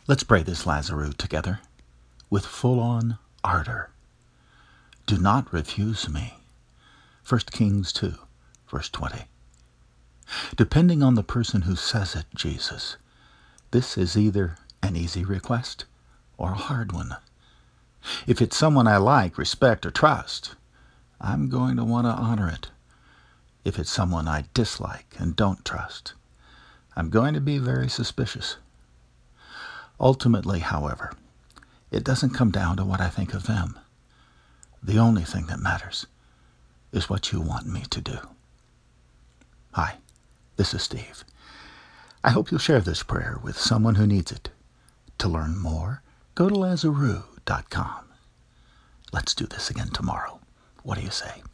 Let's pray this Lazarus together with full-on ardor. Do not refuse me. 1 Kings 2, verse 20. Depending on the person who says it, Jesus, this is either an easy request or a hard one. If it's someone I like, respect, or trust, I'm going to want to honor it. If it's someone I dislike and don't trust, I'm going to be very suspicious. Ultimately, however, it doesn't come down to what I think of them. The only thing that matters is what you want me to do. Hi, this is Steve. I hope you'll share this prayer with someone who needs it. To learn more, go to Lazarus.com. Let's do this again tomorrow. What do you say?